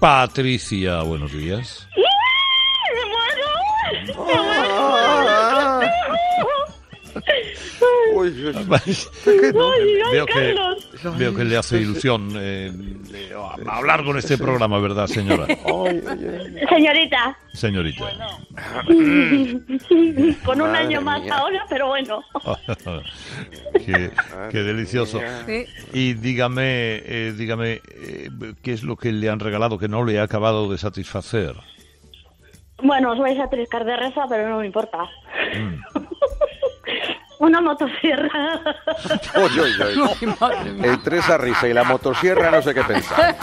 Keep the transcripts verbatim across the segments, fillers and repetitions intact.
Patricia, buenos días. ¡Me muero! ¡Me muero! Uy, uy, Veo que, veo que le hace ilusión eh, eh, hablar con este programa, ¿verdad, señora? Señorita. Señorita. Con un Madre año más mía. ahora, pero bueno. qué, qué delicioso. Sí. Y dígame, eh, dígame, eh, ¿qué es lo que le han regalado que no le ha acabado de satisfacer? Bueno, os vais a triscar de risa, pero no me importa. Mm. Una motosierra. uy, uy, uy. Ay, madre mía. Entre esa risa y la motosierra no sé qué pensar.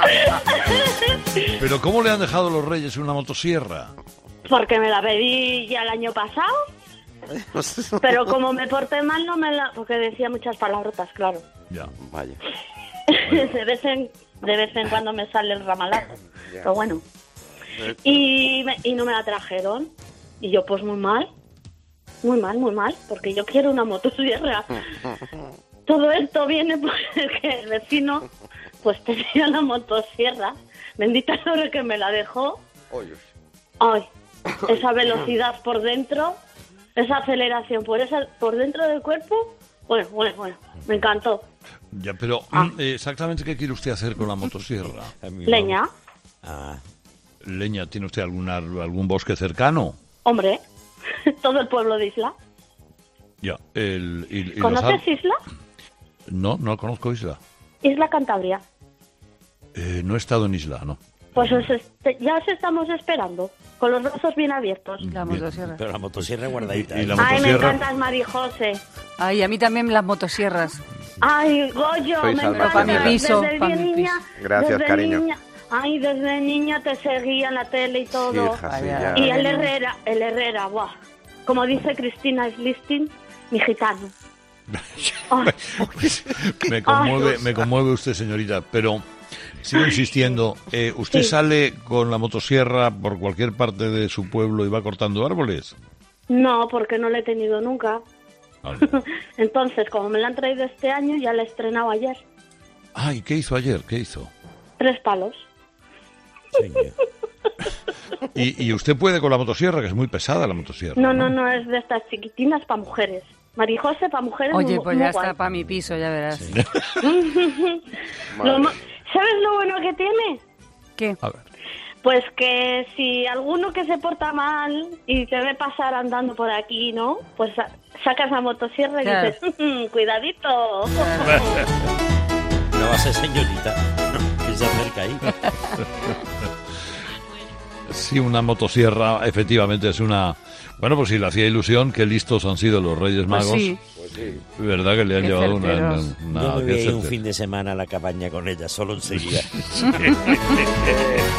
Pero ¿cómo le han dejado los Reyes una motosierra? Porque me la pedí ya el año pasado. Pero como me porté mal, no me la... Porque decía muchas palabrotas, claro. Ya. Vaya. De vez en, de vez en cuando me sale el ramalazo. Pero bueno. Y, me- y no me la trajeron. Y yo pues muy mal. Muy mal, muy mal. Porque yo quiero una motosierra. Todo esto viene porque el vecino pues tenía la motosierra. Bendita la hora que me la dejó. Uy, uy. Ay, esa velocidad por dentro, esa aceleración por esa por dentro del cuerpo. Bueno, bueno, bueno. Me encantó. Ya, pero Ah. mm, exactamente qué quiere usted hacer con la motosierra. Leña. Ah, Leña, ¿tiene usted alguna, algún bosque cercano? Hombre, todo el pueblo de Isla. Ya. El, y- y los ¿Conoces ar- Isla? No, no conozco Isla. Isla Cantabria. Eh, no he estado en Isla, ¿no? Pues os este- ya os estamos esperando, con los brazos bien abiertos. La Bien. motosierra. pero la motosierra guardadita. Y- y ¿eh? la Ay, me motosierra. encantas, Marijose. Ay, a mí también las motosierras. Ay, Goyo, Sois me algo encanta. pa' mi piso, Desde pa' bien mi niña, Gracias, desde cariño. niña- ay, desde niña te seguía en la tele y todo. Hija, sí, Vaya. ya. Y el Herrera, el Herrera, buah. Como dice Cristina Slistin, mi gitano. Ay, me conmueve, Dios. me conmueve usted, señorita, pero sigo insistiendo. Eh, ¿Usted Sí. sale con la motosierra por cualquier parte de su pueblo y va cortando árboles? no, porque no la he tenido nunca. Ah, Entonces, como me la han traído este año, ya la he estrenado ayer. Ay, ¿qué hizo ayer? ¿Qué hizo? Tres palos. Señor. Y, y usted puede con la motosierra, que es muy pesada la motosierra. No, no, no, es de estas chiquitinas para mujeres. Marijose para mujeres. Oye, muy- pues muy ya guay. está para mi piso, ya verás. Lo mo- ¿Sabes lo bueno que tiene? ¿Qué? A ver. Pues que si alguno que se porta mal y te ve pasar andando por aquí, ¿no? Pues sa- sacas la motosierra y Claro. dices, "Mm, cuidadito". No va a ser señorita que se acerca ahí. Sí, una motosierra efectivamente es una... Bueno, pues si le hacía ilusión, qué listos han sido los Reyes Pues Magos. sí. ¿Verdad que le han Qué llevado una... una, certeros. una- Yo me qué voy a ir un certeros. fin de semana a la cabaña con ella, solo enseguida.